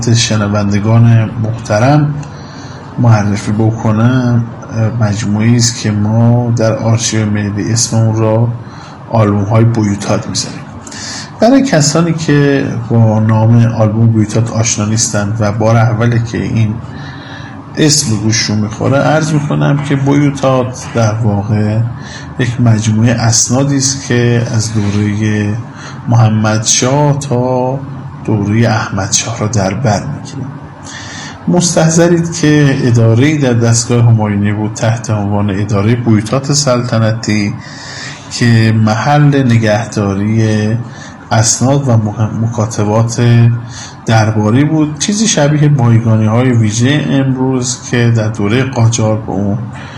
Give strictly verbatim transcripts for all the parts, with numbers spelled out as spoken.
شنوندگان محترم معرفی بکنم مجموعی است که ما در آرشیو ملی اسم اون را آلبوم های بویوتات می‌ذاریم. برای کسانی که با نام آلبوم بویوتات آشنا نیستند و بار اوله که این اسم گوششون میخوره، عرض میکنم که بویوتات در واقع یک مجموعه اسنادی است که از دوره محمد شاه تا دوره احمد شاه را در بر میگیره. مستحضرید که اداره‌ای در دستگاه همایونی بود تحت عنوان اداره بویوتات سلطنتی که محل نگهداری اسناد و مکاتبات درباری بود، چیزی شبیه بایگانی‌های ویژه امروز که در دوره قاجار به اون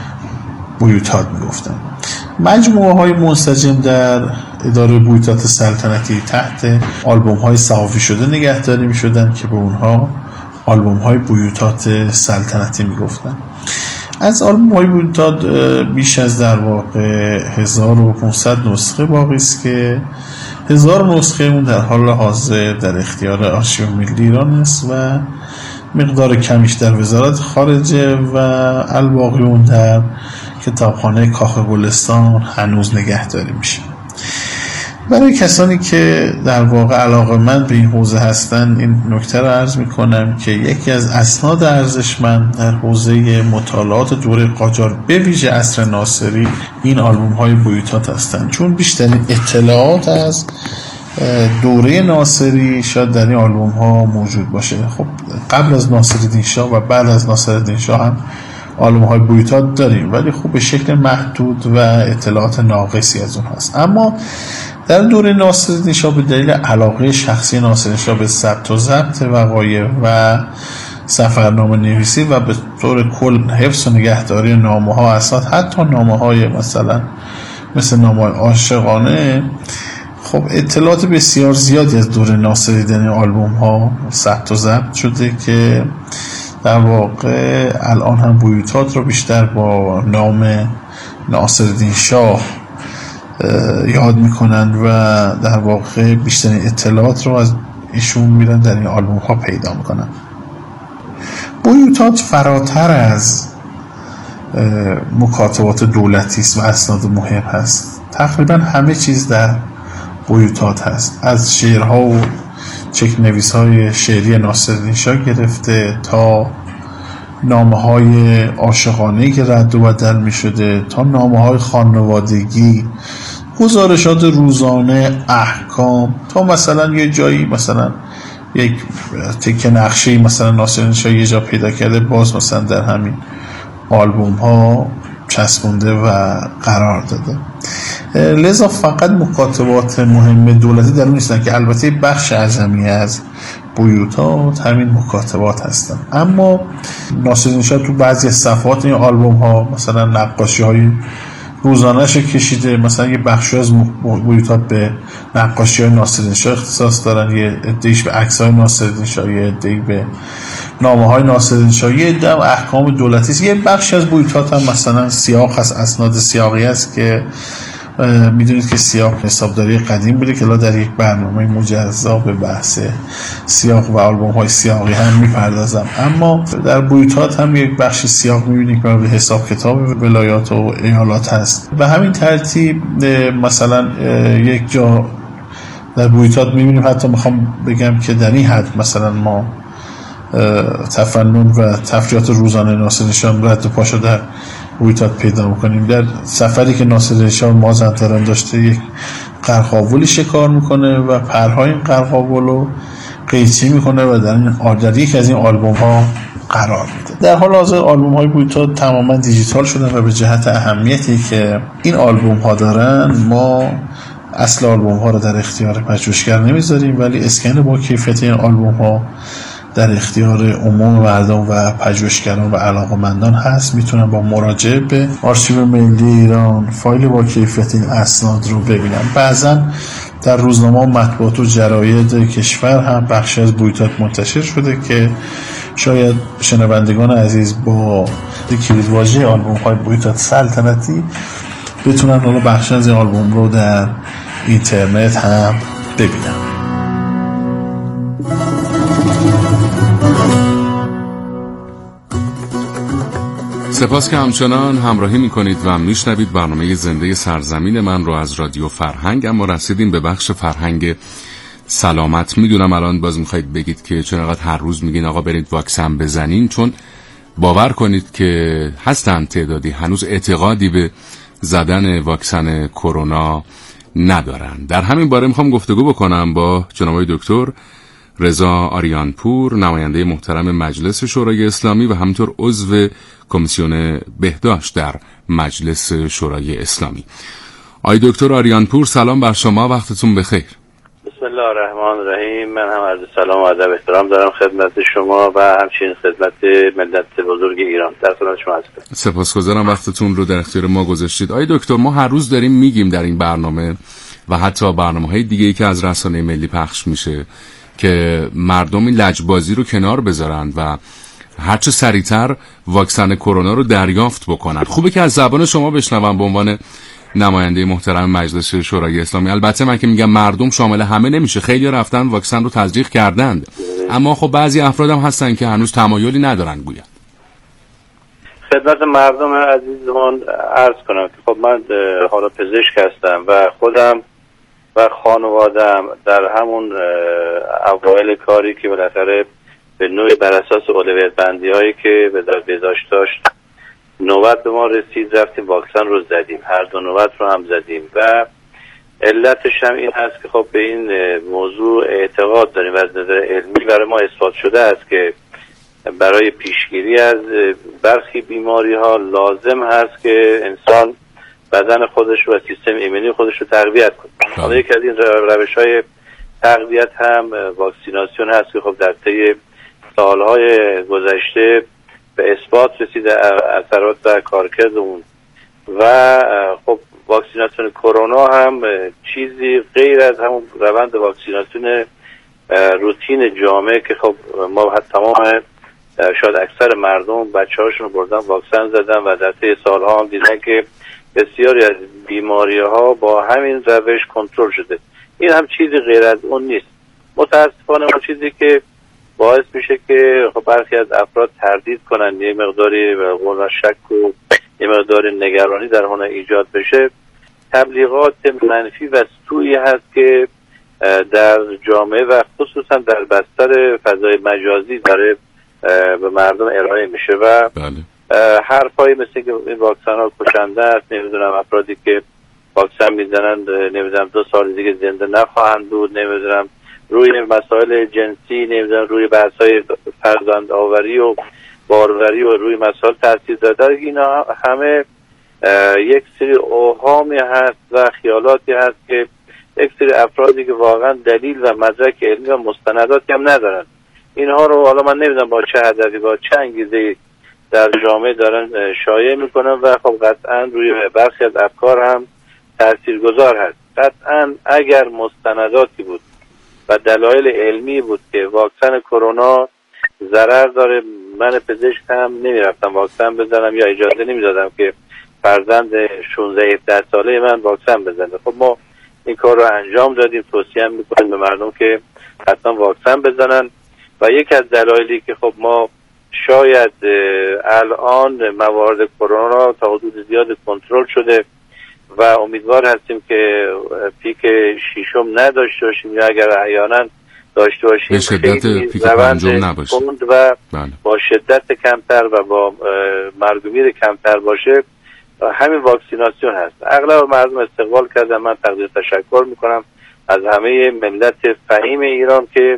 بویوتات میگفتن. مجموعه های منسجم در اداره بویوتات سلطنتی تحت آلبوم های صحافی شده نگهداری می شدن که به اونها آلبوم های بویوتات سلطنتی می گفتن. از آلبوم های بویوتات بیش از در واقع هزار و پانصد نسخه باقی است که هزار نسخه اون در حال حاضر در اختیار آرشیو ملی ایران است و مقدار کمیش در وزارت خارجه و الباقی اون در کتابخانه کاخ گلستان هنوز نگهداری میشه. برای کسانی که در واقع علاقه‌مند به این حوزه هستن این نکته رو عرض میکنم که یکی از اسناد ارزشمند در حوزه مطالعات دوره قاجار به ویژه عصر ناصری این آلبوم های بویوتات هستند، چون بیشترین اطلاعات از دوره ناصری شاید در این آلبوم ها موجود باشه. خب قبل از ناصرالدین شاه و بعد از ناصرالدین شاه هم آلبوم های بویوتات داریم، ولی خب به شکل محدود و اطلاعات ناقصی از اون هست. اما در دوره ناصرالدین شاه به دلیل علاقه شخصی ناصرالدین شاه به ثبت و ضبط وقایع و سفرنامه نویسی و به طور کل حفظ و نگهداری نامه ها اسناد، حتی نامه های مثلا مثل نامه های عاشقانه، خب اطلاعات بسیار زیادی از دوره ناصرالدین آلبوم ها ثبت و ضبط شده که در واقع الان هم بویوتات رو بیشتر با نام ناصرالدین شاه یاد میکنن و در واقع بیشترین اطلاعات رو از ایشون میرن در این آلبوم ها پیدا میکنن. بویوتات فراتر از مکاتبات دولتی است و اسناد مهم هست. تقریبا همه چیز در بویوتات هست، از شعرها و چک نویس های شعری ناصرالدین شاه گرفته تا نامه های عاشقانه‌ای که رد و بدل می شده تا نامه های خانوادگی، گزارشات روزانه، احکام، تا مثلا یه جایی مثلا یک تکه نقشه‌ای مثلا ناصرالدین شاه یه جا پیدا کرده باز مثلا در همین آلبوم ها چسبونده و قرار داده. لذا فقط مکاتبات مهم دولتی در اون نیستن که البته بخش اعظمی از بویوتات همین مکاتبات هستن، اما ناصرالدین شاه تو بعضی صفحات این آلبوم ها مثلا نقاشی های روزانه‌اش کشیده، مثلا یه بخشی از بویوتات به نقاشی های ناصرالدین شاه اختصاص دارن، یه عده‌ایش به عکس های ناصرالدین شاه، یه عده‌ای به نامه های ناصرالدین شاه، یه عده احکام دولتی است. یه بخشی از بویوتات هم مثلا سیاق هست، اسناد سیاقی است که میدونید که سیاق حسابداری قدیم بوده که لا در یک برنامه مجزا به بحث سیاق و آلبوم های سیاقی هم میپردازم. اما در بویوتات هم یک بخش سیاق میبینید که به حساب کتاب ولایات و ایالات هست. به همین ترتیب مثلا یک جا در بویوتات میبینیم، حتی میخوام بگم که در این حد مثلا ما تفنن و تفریحات روزانه ناصرالدین شاه رد و پا شده در بویوتات پیدا میکنیم. در سفری که ناصرالدین شاه مازندران داشته یک قرقاولی شکار میکنه و پرهای این قرقاول رو قیچی میکنه و در, این در یک از این آلبوم ها قرار میده. در حال حاضر آلبوم های بویوتات تماما دیجیتال شدن و به جهت اهمیتی که این آلبوم ها دارن ما اصل آلبوم ها رو در اختیار پژوهشگر نمیذاریم، ولی اسکن با کیفیت این آلبوم ها در اختیار عموم مردم و پژوهشگران و علاقه‌مندان هست. میتونن با مراجعه به آرشیو ملی ایران فایل با کیفیت این اسناد رو ببینن. بعضا در روزنامه و مطبوعات و جراید کشور هم بخشی از بویوتات منتشر شده که شاید شنوندگان عزیز با کلیدواژه آلبوم های بویوتات سلطنتی بتونن حالا بخشی از این آلبوم رو در اینترنت هم ببینن. سپاس که همچنان همراهی میکنید و میشنوید برنامه زنده سرزمین من رو از رادیو فرهنگ. اما رسیدیم به بخش فرهنگ سلامت. میدونم الان باز میخواید بگید که چون انقدر هر روز میگین آقا برید واکسن بزنین، چون باور کنید که هستن تعدادی هنوز اعتقادی به زدن واکسن کرونا ندارن. در همین باره میخوام گفتگو بکنم با جناب آقای دکتر رضا آریانپور، نماینده محترم مجلس شورای اسلامی و همینطور عضو کمیسیون بهداشت در مجلس شورای اسلامی. آقای دکتر آریانپور سلام بر شما، وقتتون بخیر. بسم الله الرحمن الرحیم. من هم عرض سلام و ادب احترام دارم خدمت شما و همچنین خدمت ملت بزرگ ایران. در خدمت شما هستم. سپاسگزارم وقتتون رو در اختیار ما گذاشتید. آقای دکتر، ما هر روز داریم میگیم در این برنامه و حتی برنامه‌های دیگه‌ای که از رسانه ملی پخش میشه که مردم این لجبازی رو کنار بذارن و هرچه سریعتر واکسن کرونا رو دریافت بکنن. خوبه که از زبان شما بشنوم به عنوان نماینده محترم مجلس شورای اسلامی. البته من که میگم مردم شامل همه نمیشه، خیلی رفتن واکسن رو تزریق کردند، اما خب بعضی افراد هم هستن که هنوز تمایلی ندارن گویا. خدمت مردم عزیزمان عرض کنم که خب من حالا پزشک هستم و خودم و خانوادم در همون اوایل کاری که بالاخره به نوعی بر اساس اولویت بندی هایی که به در بهداشت داشت نوبت به ما رسید، رفتیم واکسن رو زدیم، هر دو نوبت رو هم زدیم و علتش هم این هست که خب به این موضوع اعتقاد داریم و از نظر علمی برای ما اثبات شده است که برای پیشگیری از برخی بیماری ها لازم هست که انسان بدن خودش و سیستم ایمنی خودش رو تقویت کنه. حالا یکی از این روش های تقویت هم واکسیناسیون هست که خب در طی سالهای گذشته به اثبات رسیده اثرات و کارکرد اون و خب واکسیناسیون کرونا هم چیزی غیر از همون روند واکسیناسیون روتین جامعه که خب ما تمام شاید اکثر مردم بچه هاشون رو بردن واکسن زدن و در طی سالها هم دیدن که بسیاری از بیماری ها با همین روش کنترل شده. این هم چیزی غیر از اون نیست. متاسفانه اون چیزی که باعث میشه که خب برخی از افراد تردید کنن، یه مقداری و شک و یه مقداری نگرانی در اون ایجاد بشه، تبلیغات منفی و سوئی هست که در جامعه و خصوصا در بستر فضای مجازی داره به مردم ارائه میشه و بله. حرفایی مثل که این واکسن ها کشنده است، نمیدونم افرادی که واکسن میزنن نمیدونم دو سال دیگه زنده نخواهند بود، نمیدونم روی مسائل جنسی، نمیدونم روی بحث‌های فرزند آوری و باروری و روی مسائل تاثیر داده، اینا همه یک سری اوهامی هست و خیالاتی هست که یک سری افرادی که واقعا دلیل و مدرک علمی و مستنداتی هم ندارن، اینها رو حالا من نمیدونم با چه هدفی با چه انگیزه‌ای در جامعه دارن شایع میکنن و خب قطعا روی برخی از افکار هم تاثیرگذار هست. قطعا اگر مستنداتی بود و دلایل علمی بود که واکسن کرونا ضرر داره، من پزشک هم نمیرفتم واکسن بزنم یا اجازه نمیدادم که فرزند شانزده هفده ساله من واکسن بزنه. خب ما این کار رو انجام دادیم، توصیه میکنیم به مردم که حتما واکسن بزنن و یک از دلایلی که خب ما شاید الان موارد کرونا تا حدود زیاد کنترل شده و امیدوار هستیم که پیک شیشم نداشته باشیم یا اگر احیانا داشته باشیم به شدت پیک پنجم نباشه و بله. با شدت کمتر و با مرگ و میر کمتر باشه. همین واکسیناسیون هست. اغلب مردم استقبال کردن. من تقدیر تشکر میکنم از همه ملت فهیم ایران که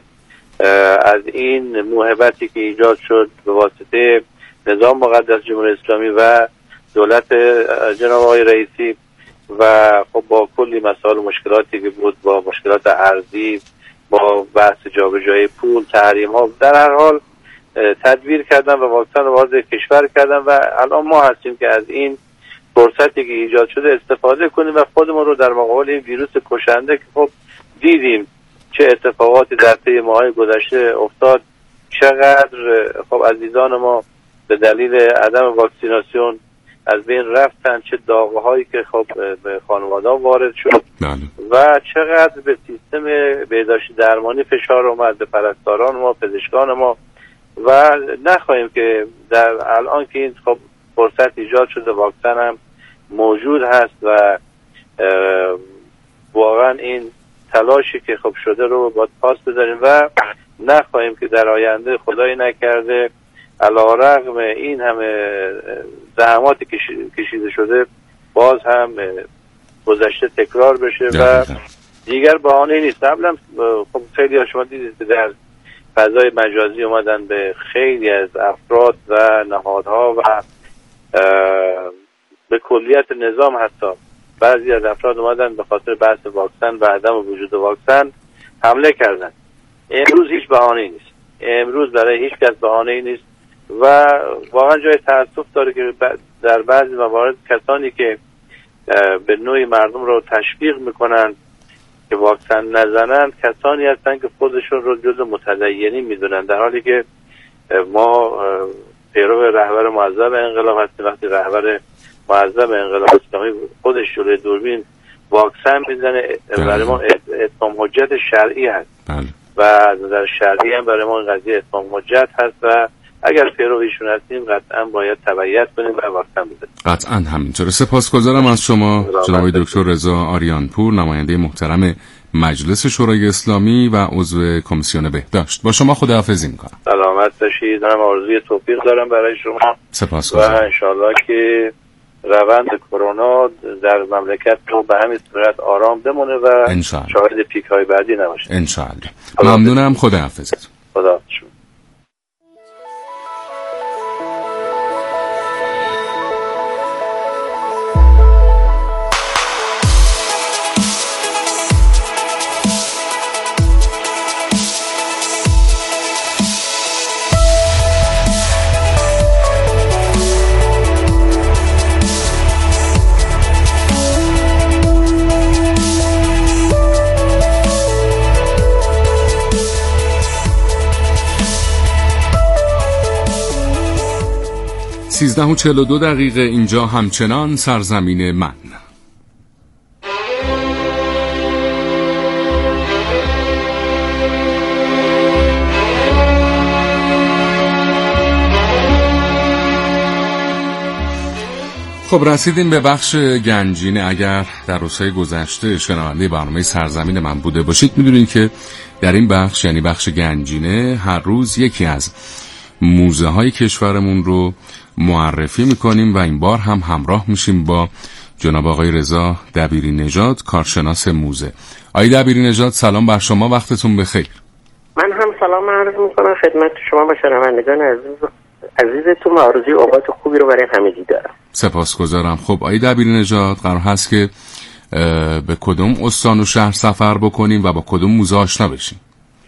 از این موهبتی که ایجاد شد به واسطه نظام مقدس جمهوری اسلامی و دولت جناب آقای رئیسی و خب با کلی مسائل و مشکلاتی که بود، با مشکلات ارزی، با بحث جابجایی پول، تحریم ها، در هر حال تدبیر کردن و واکسن رو وارد کشور کردن و الان ما هستیم که از این فرصتی که ایجاد شده استفاده کنیم و خودمون رو در مقابل این ویروس کشنده که خب دیدیم چه اتفاقاتی در طی ماهای گذشته افتاد، چقدر خب عزیزان ما به دلیل عدم واکسیناسیون از بین رفتن، چه داغ‌هایی که خب به خانواده‌ها وارد شد بله. و چقدر به سیستم بهداشتی درمانی فشار اومد، به پرستاران ما، پزشکان ما و نخواهیم که در الان که این خب فرصت ایجاد شده، واکسن هم موجود هست و واقعا این تلاشی که خب شده رو باید پاس بذاریم و نخواهیم که در آینده خدایی نکرده علیرغم این همه زحماتی که کشیده شده باز هم گذشته تکرار بشه و دیگر بهانه نیست. قبلا خب خیلی ها شما دیدید که در فضای مجازی اومدن به خیلی از افراد و نهادها و به کلیت نظام حتی بعضی از افراد اومدن به خاطر بحث واکسن و عدم وجود واکسن حمله کردن. امروز هیچ بهانه‌ای نیست، امروز برای هیچ کس بهانه‌ای نیست و واقعا جای تأسف داره که در بعضی موارد کسانی که به نوعی مردم رو تشویق میکنن که واکسن نزنن کسانی هستن که خودشون رو جزء متدینین میدونن، در حالی که ما پیرو رهبر معظم انقلاب هستیم. وقتی رهبر معظم انقلاب اسلامی خودش جلوی دوربین واکسن میزنه برای ما اتمام حجت شرعی هست بله. و از نظر شرعی هم برای ما قضیه اتمام حجت هست و اگر پیرو ایشون هستیم قطعا باید تبعیت کنیم و واکسن بزنیم. قطعا همینطوره. سپاسگزارم از شما جناب دکتر رضا آریانپور، نماینده محترم مجلس شورای اسلامی و عضو کمیسیون بهداشت. با شما خداحافظی میکنم. سلامت باشید. منم آرزوی توفیق دارم برای شما. سپاسگزارم. و انشالله که روند کرونا در مملکت رو به همین صورت آرام بمونه و شاهد پیک های بعدی نباشه. انشالله. ممنونم. خداحافظت. خدا سیزده و چهل و دو دقیقه. اینجا همچنان سرزمین من. خب رسیدیم به بخش گنجینه. اگر در روزهای گذشته شنونده برنامه سرزمین من بوده باشید میدونید که در این بخش یعنی بخش گنجینه هر روز یکی از موزه های کشورمون رو معرفی میکنیم و این بار هم همراه میشیم با جناب آقای رضا دبیری نژاد، کارشناس موزه. آقای دبیری نژاد سلام بر شما، وقتتون بخیر. من هم سلام عرض میکنم خدمت شما و شنوندگان عزیز عزیزتون و آرزوی اوقات خوبی رو برای همگی دارم. سپاسگزارم. خب آقای دبیری نژاد قرار هست که به کدوم استان و شهر سفر بکنیم و با کدوم موزه آشنا بشیم؟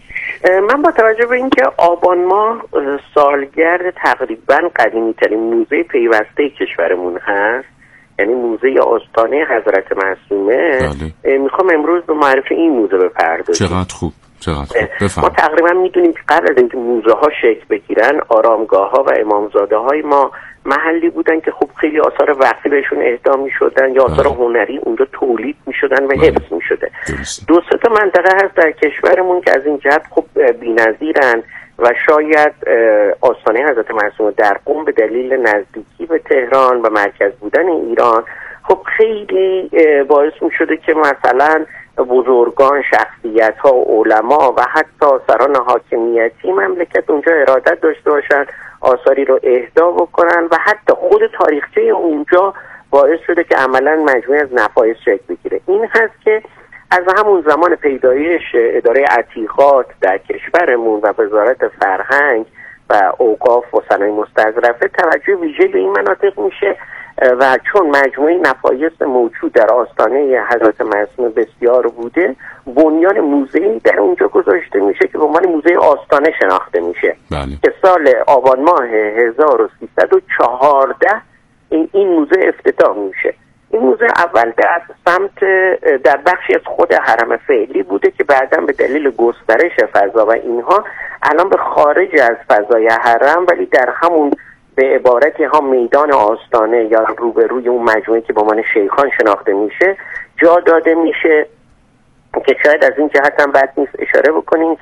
من با توجه به اینکه آبان ماه سالگرد تقریبا قدیمی ترین موزه پیوسته کشورمون هست، یعنی موزه آستانه حضرت معصومه، بله. میخوام امروز به معرفی این موزه بپردازیم. چقدر خوب، چقدر خوب. بفهم. ما تقریبا میدونیم که قبل از اینکه موزه ها شکل بگیرن آرامگاه ها و امامزاده های ما محلی بودن که خب خیلی آثار وقتی بهشون اهدا میشدن یا آثار هنری اونجا تولید میشدن و حفظ میشده. دو سه تا منطقه هست در کشورمون که از این جهت خب بی‌نظیرن و شاید آستانه حضرت معصومه در قم به دلیل نزدیکی به تهران و مرکز بودن ایران خب خیلی باعث میشده که مثلا بزرگان، شخصیت ها، علما و حتی سران حاکمیتی مملکت اونجا ارادت داشته باشن آثاری رو اهدا بکنن و حتی خود تاریخچه اونجا باعث شده که عملا مجموعه از نفایس شکل بگیره. این هست که از همون زمان پیدایش اداره عتیقات در کشورمون و وزارت فرهنگ و اوقاف و صنایع مستظرفه توجه ویژه به این مناطق میشه و چون مجموعه نفایس موجود در آستانه حضرت معصومه بسیار بوده، بنیان موزه‌ای در اونجا گذاشته میشه که به عنوان موزه آستانه شناخته میشه. بله. که سال آبان ماه هزار و سیصد و چهارده این, این موزه افتتاح میشه. این موزه اول در سمت در بخشی از خود حرم فعلی بوده که بعداً به دلیل گسترش فضا و اینها الان به خارج از فضای حرم ولی در همون به عبارتی ها میدان آستانه یا روبروی اون مجموعه که با من شیخان شناخته میشه جا داده میشه که شاید از این جهت هم بد نیست اشاره بکنیم که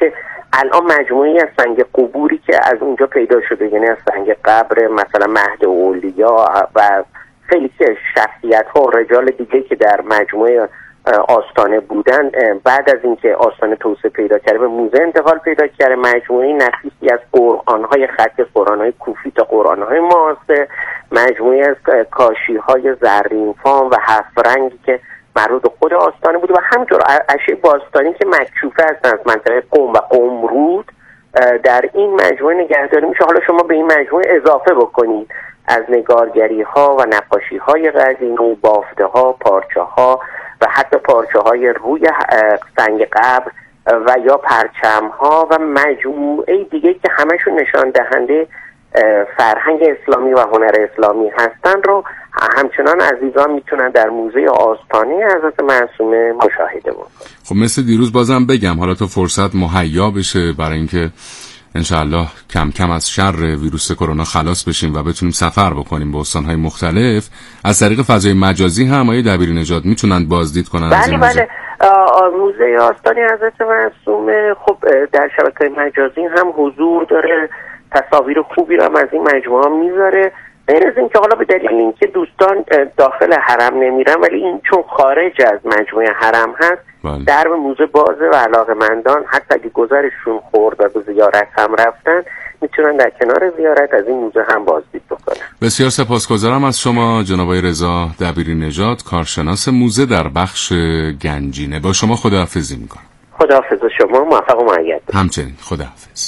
الان مجموعی از سنگ قبوری که از اونجا پیدا شده، یعنی از سنگ قبر مثلا مهد اولیا و خیلی که شخصیت ها و رجال دیگه که در مجموعه آستانه بودن، بعد از اینکه آستانه توسعه پیدا کرده به موزه انتقال پیدا کرده. مجموعه نفیسی از قرآن‌های خط قرآن‌های کوفی تا قرآن‌های معاصر، مجموعه از کاشی‌های زرینفام و هفت رنگی که مربوط به خود آستانه بوده و همینطور اشیاء باستانی که مکشوفه هستن از منطقه قم و قمرود در این مجموعه نگهداری میشه. حالا شما به این مجموعه اضافه بکنید از نگارگری‌ها و نقاشی‌های قدیمی، بافته‌ها، پارچه‌ها و حتی پارچه‌های روی سنگ قبر و یا پرچم‌ها و مجموعه دیگه که همشون نشان دهنده فرهنگ اسلامی و هنر اسلامی هستن رو همچنان عزیزان میتونن در موزه آستانه حضرت معصومه مشاهده بکنن. خب مثل دیروز بازم بگم حالا تا فرصت مهیا بشه برای اینکه انشاءالله کم کم از شر ویروس کرونا خلاص بشیم و بتونیم سفر بکنیم به استان‌های مختلف، از طریق فضای مجازی هم آقای دبیر نژاد میتونن بازدید کنن. بله بله موزه آستانه حضرت معصومه خب در شبکه‌های مجازی هم حضور داره، تصاویر خوبی رو هم از این مجموعه میذاره. غیر از این که حالا به دلیل اینکه دوستان داخل حرم نمیرن ولی این چون خارج از مجموعه حرم هست، درب موزه بازه و علاقه‌مندان حتی اگه گذرشون خورد و به زیارت هم رفتن میتونن در کنار زیارت از این موزه هم بازدید بکنن. بسیار سپاسگزارم از شما جناب آقای رضا دبیری نژاد، کارشناس موزه در بخش گنجینه. با شما خداحافظی میکنم. خداحافظ شما، موفق و مؤید. همچنین، خداحافظ.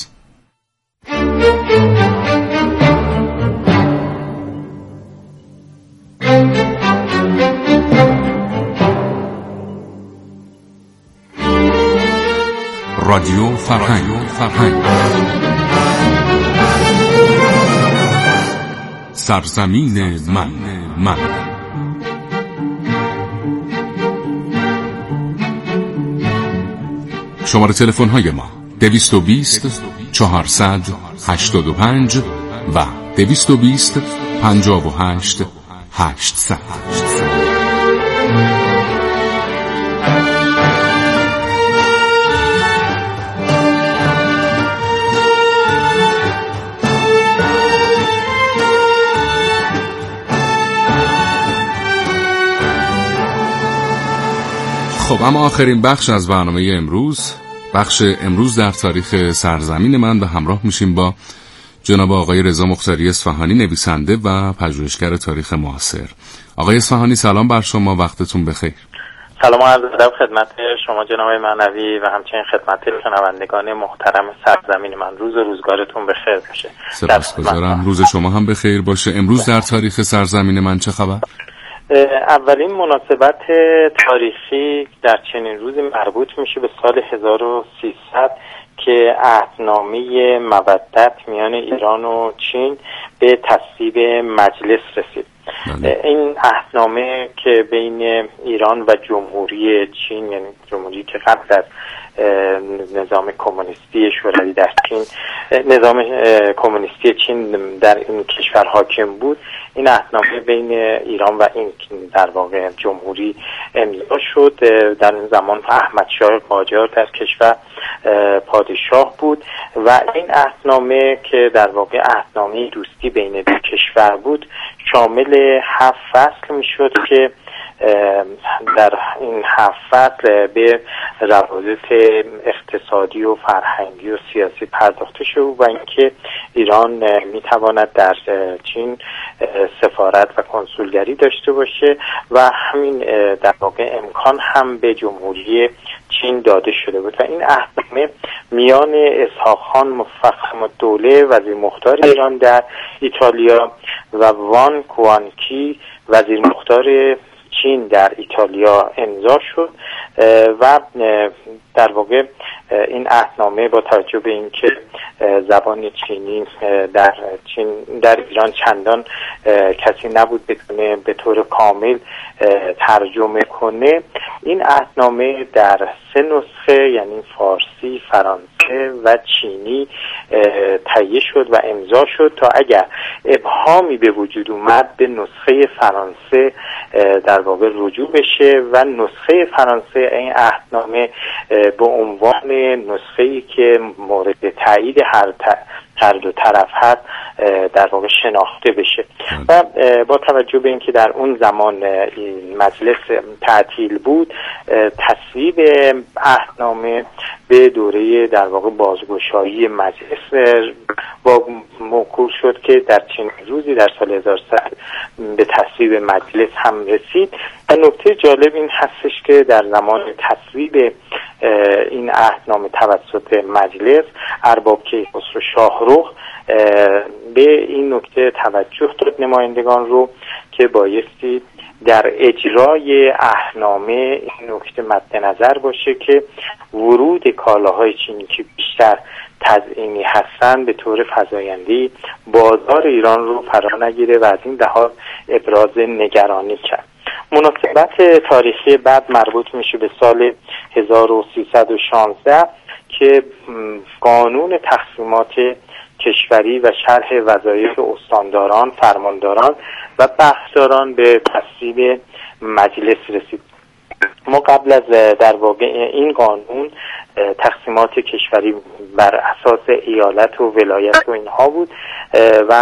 رادیو فرهنگ فرهنگ سرزمین من من شماره تلفن های ما دویست و بیست چهارصد هشتاد و پنج و دویست و بیست پنجاه و هشت هشتصد. خب اما آخرین بخش از برنامه امروز، بخش امروز در تاریخ سرزمین من، به همراه میشیم با جناب آقای رضا مختاری اصفهانی، نویسنده و پژوهشگر تاریخ معاصر. آقای اصفهانی سلام بر شما، وقتتون بخیر. سلام و عرض ادب خدمت شما جناب معنوی و همچنین خدمت شنوندگان محترم سرزمین من. روز و روزگارتون بخیر باشه. سپاسگزارم، روز شما هم بخیر باشه. امروز در تاریخ سرزمین من چه خبر؟ اولین مناسبت تاریخی در چنین روزی مربوط میشه به سال هزار و سیصد که عهدنامه مودت میان ایران و چین به تصویب مجلس رسید. بله. این عهدنامه که بین ایران و جمهوری چین، یعنی جمهوری که قبل از نظام کمونیستی شوروی در چین، نظام کمونیستی چین در این کشور حاکم بود، این عهدنامه بین ایران و این در واقع جمهوری امضا شد. در این زمان احمد شاه قاجار در کشور پادشاه بود و این عهدنامه که در واقع عهدنامه دوستی بین دو کشور بود شامل هفت فصل میشد که در این هفت فصل به روابط اقتصادی و فرهنگی و سیاسی پرداخته شد و اینکه ایران میتواند در چین سفارت و کنسولگری داشته باشه و همین در واقع امکان هم به جمهوری چین داده شده بود و این عهدنامه میان اسحاق خان مفخم الدوله وزیر مختار ایران در ایتالیا و وان کوانکی وزیر مختار چین در ایتالیا امضا شد و در واقع این عهدنامه با توجه به اینکه زبان چینی در چین در ایران چندان کسی نبود بتونه به طور کامل ترجمه کنه، این عهدنامه در سه نسخه یعنی فارسی، فرانسه فرانسه و چینی تهیه شد و امضا شد تا اگر ابهامی به وجود اومد به نسخه فرانسه در واقع رجوع بشه و نسخه فرانسه این عهدنامه به عنوان نسخه‌ای که مورد تایید هر هر دو طرف هست در واقع شناخته بشه. و با توجه به اینکه در اون زمان این مجلس تعطیل بود، تصویب عهدنامه به دوره در واقع بازگشایی مجلس با موکول شد که در چنین روزی در سال هزار و سیصد به تصویب مجلس هم رسید. و نکته جالب این هستش که در زمان تصویب این عهدنامه توسط مجلس، ارباب کیخسرو شاهرخ به این نکته توجه داد نمایندگان رو که بایستی در اجرای عهدنامه این نکته مد نظر باشه که ورود کالاهای چینی که بیشتر تزیینی هستن به طور فزاینده‌ای بازار ایران رو فرا نگیره و از این لحاظ ابراز نگرانی کرد. مناسبت تاریخی بعد مربوط میشه به سال هزار و سیصد و شانزده که قانون تقسیمات کشوری و شرح وظایف استانداران، فرمانداران و بخشداران به تصویب مجلس رسید. ما قبل از در واقع این قانون تقسیمات کشوری بر اساس ایالت و ولایت و اینها بود و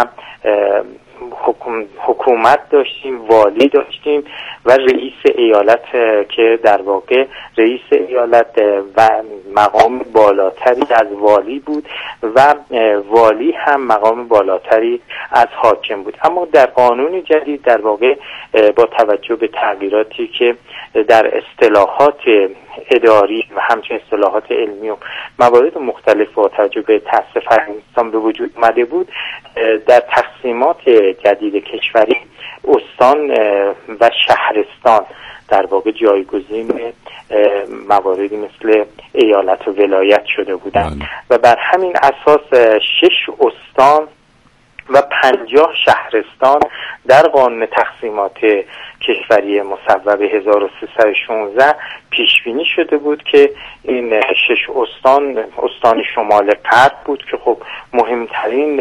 حکوم، حکومت داشتیم، والی داشتیم و رئیس ایالت که در واقع رئیس ایالت و مقام بالاتری از والی بود و والی هم مقام بالاتری از حاکم بود. اما در قانون جدید در واقع با توجه به تغییراتی که در اصطلاحات اداری و همچنین اصطلاحات علمی و موارد مختلف با توجه به تأسیس فرهنگستان به وجود آمده بود، در تقسیمات جدید کشوری استان و شهرستان در واقع جایگزین مواردی مثل ایالت و ولایت شده بودند و بر همین اساس شش استان و پنجاه شهرستان در قانون تقسیمات کشوری مصوب هزار و سیصد و شانزده پیش بینی شده بود که این شش استان، استان شمال غرب بود که خب مهمترین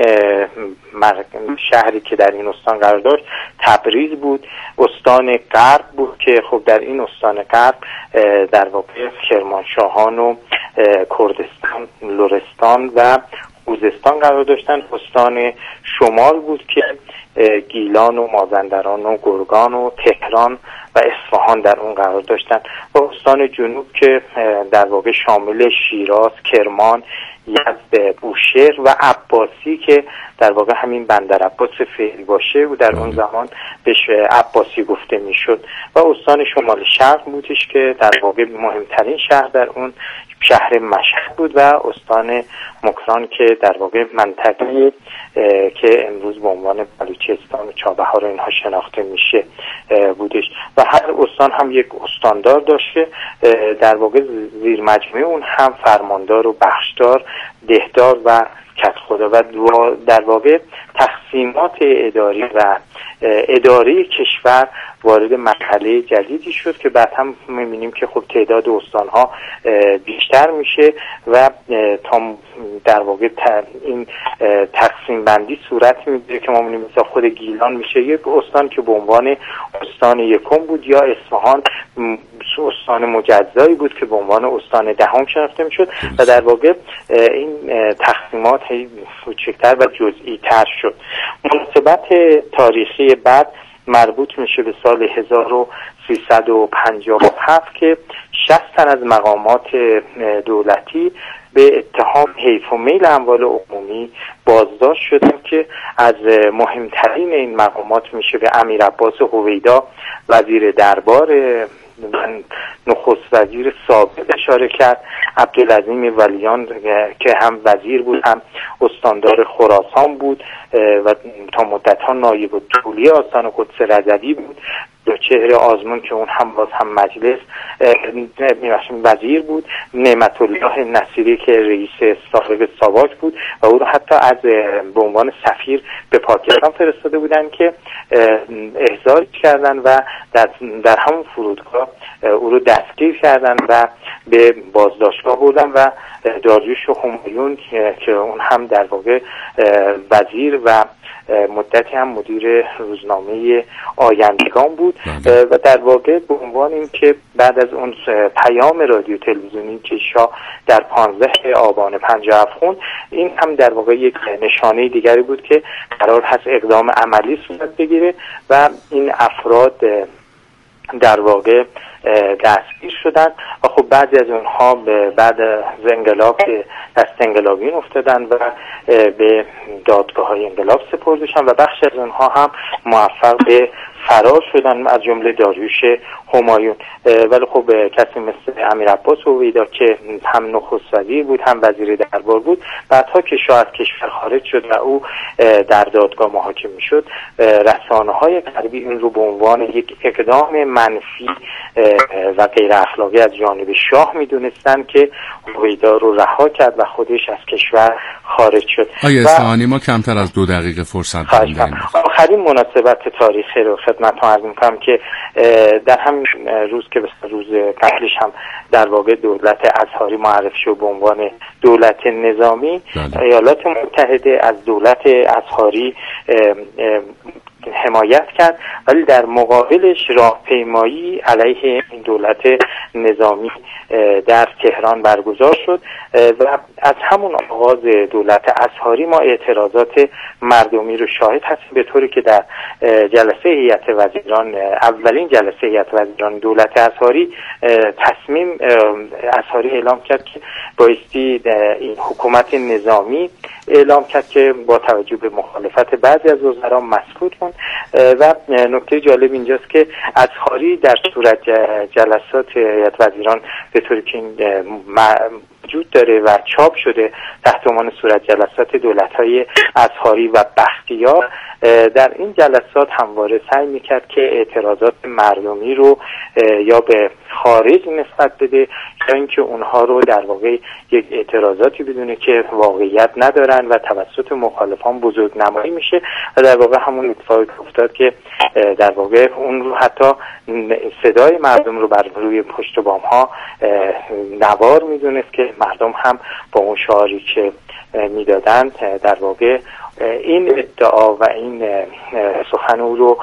شهری که در این استان قرار داشت تبریز بود. استان غرب بود که خب در این استان غرب در واقع کرمانشاهان و کردستان، لرستان و خوزستان قرار داشتن. استان شمال بود که گیلان و مازندران و گرگان و تهران و اصفهان در اون قرار داشتن و استان جنوب که در واقع شامل شیراز، کرمان، یزد، بوشهر و عباسی که در واقع همین بندر عباس فعلی باشه و در اون زمان بهش عباسی گفته میشد و استان شمال شرق بودش که در واقع مهمترین شهر در اون شهر مشهد بود و استان مکران که در واقع منطقه که امروز به عنوان بلوچستان و چابهار و اینها شناخته میشه بودش و هر استان هم یک استاندار داشته. در واقع زیر مجموعه اون هم فرماندار و بخشدار، دهدار و کدخدا و در واقع تقسیمات اداری و اداره کشور وارد مرحله جدیدی شد که بعد هم می‌بینیم که خب تعداد استان‌ها بیشتر میشه و تا در واقع این تقسیم بندی صورت میگیره که ما می‌بینیم مثلا خود گیلان میشه یک استان که به عنوان استان یکم بود یا اصفهان استان مجزایی بود که به عنوان استان دهم شناخته میشد و در واقع این تقسیمات هی کوچکتر و جزئی تر شد. مناسبت تاریخی بعد مربوط میشه به سال هزار و سیصد و پنجاه و هفت که شصت تن از مقامات دولتی به اتهام حیف و میل اموال عمومی بازداشت شدن که از مهمترین این مقامات میشه به امیر عباس هویدا وزیر دربار نخست وزیر سابق اشاره کرد، عبدالعظیم ولیان که هم وزیر بود هم استاندار خراسان بود و تا مدت ها نایب الدوله آستان قدس رضوی بود، دو چهره آزمون که اون هم باز هم مجلس وزیر بود، نعمت الله نصیری که رئیس سابق ساواک بود و او رو حتی از به عنوان سفیر به پاکستان فرستاده بودن که احضار کردن و در, در همون فرودگاه او رو دستگیر کردن و به بازداشتگاه بردن و داریوش همایون که اون هم در واقع وزیر و مدتی هم مدیر روزنامه آیندگان بود و در واقع به عنوان این که بعد از اون پیام رادیو تلویزیونی که شاه در پانزده آبان پنجاه و هفت خوند، این هم در واقع یک نشانه دیگری بود که قرار هست اقدام عملی صورت بگیره و این افراد در واقع دستگیر شدن و خب بعضی از اونها بعد از انقلاب دست انقلابیون افتادن و به دادگاه های انقلاب سپرده شدن و بخش از اونها هم موفق به فرار شدن از جمله داریوش همایون. ولی خب کسی مثل امیر عباس اویدا که هم نخست وزیر بود هم وزیر دربار بود، بعدها که شاه از کشور خارج شد و او در دادگاه محاکمه میشد، رسانه‌های غربی این رو به عنوان یک اقدام منفی و غیر اخلاقی از جانب شاه میدونستن که اویدا رو رها کرد و خودش از کشور خارج شد. آیا اصفهانی ما کمتر از دو دقیقه فرصت داریم؟ آخرین مناسبت تاریخی رو خدمتتون عرض می‌کنم که در همین روز که به روز قبلش هم در واقع دولت ازهری معرفی شد به عنوان دولت نظامی، بله. ایالات متحده از دولت ازهری حمایت کرد، ولی در مقابلش راهپیمایی علیه این دولت نظامی در تهران برگزار شد و از همون آغاز دولت ازهری ما اعتراضات مردمی رو شاهد هستیم، به طوری که در جلسه هیئت وزیران، اولین جلسه هیئت وزیران دولت ازهری، تصمیم ازهری اعلام کرد که بایستی این حکومت نظامی اعلام کرد که با توجه به مخالفت بعضی از وزرا مسکوت کن. و نکته جالب اینجاست که ازهری در صورت جلسات هیئت وزیران به طوری که این وجود داره و چاپ شده تحت عنوان صورت جلسات دولت‌های ازهری و بختیار، در این جلسات همواره سعی میکرد که اعتراضات مردمی رو یا به خارج نسبت بده یا اینکه اونها رو در واقع یک اعتراضاتی بدونه که واقعیت ندارن و توسط مخالفان بزرگ نمایی میشه و در واقع همون اتفاقی افتاد که در واقع اون رو حتی صدای مردم رو بر روی پشت بام ها نوار میدونست که مردم هم با اون شعاری که میدادن در واقع این ادعا و این سخن او رو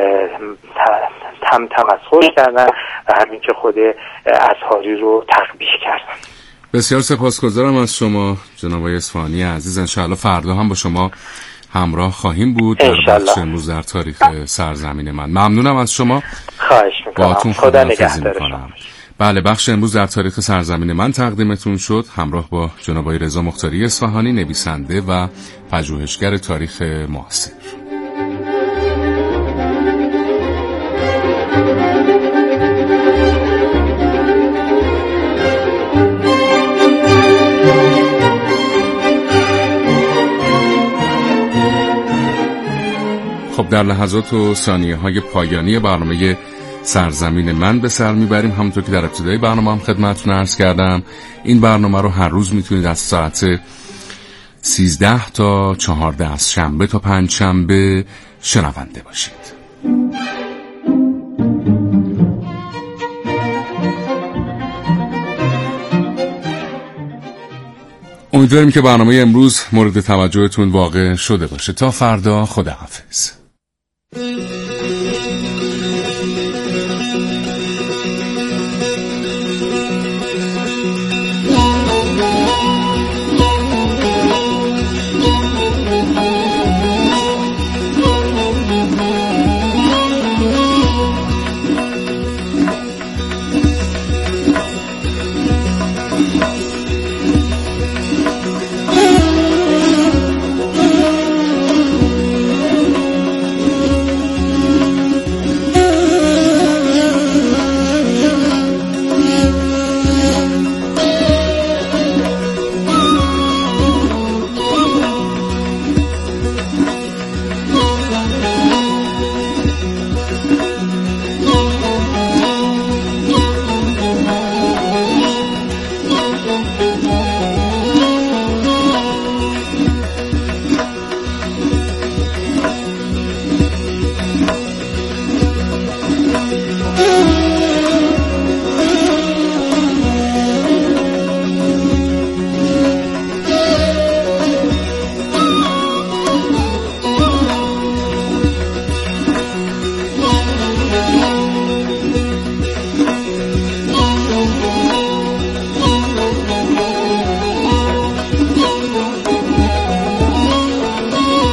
تم تمسخر کردن و همین که خود ازهری رو تقبیح کردن. بسیار سپاسگزارم از شما جناب آقای اصفهانی عزیز. انشاءالله فردا هم با شما همراه خواهیم بود در بخش امروز در تاریخ سرزمین من. ممنونم از شما. خواهش میکنم. خدا نگهدار شما. بله، بخش امروز در تاریخ سرزمین من تقدیمتون شد همراه با جناب آقای رضا مختاری اصفهانی، نویسنده و پژوهشگر تاریخ معاصر. خب در لحظات و ثانیه های پایانی برنامه سرزمین من به سر میبریم. همونطور که در ابتدای برنامه هم خدمتتون عرض کردم، این برنامه رو هر روز میتونید از ساعت سیزده تا چهارده از شنبه تا پنج شنبه شنونده باشید. امیدواریم که برنامه امروز مورد توجهتون واقع شده باشه. تا فردا، خداحافظ.